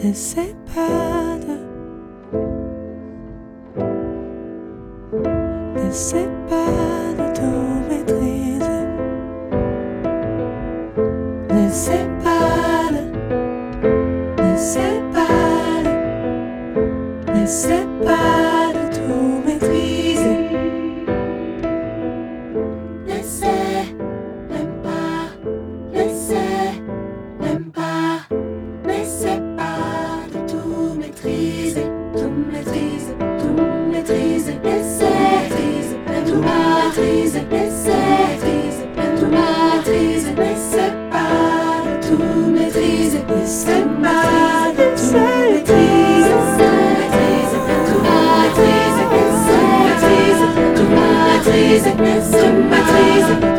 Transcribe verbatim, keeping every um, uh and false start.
N'essaie pas de N'essaie pas de tout maîtriser. N'essaie pas de N'essaie pas de N'essaie pas de tout maîtriser. N'essaie même pas, n'essaie même pas, n'essaie pas de tout maîtriser, tout maîtriser, tout maîtriser. N'essaie tout maîtriser, n'essaie tout maîtriser, n'essaie pas de tout maîtriser, n'essaie pas de tout maîtriser, tout maîtriser, tout maîtriser, tout maîtriser, tout maîtriser.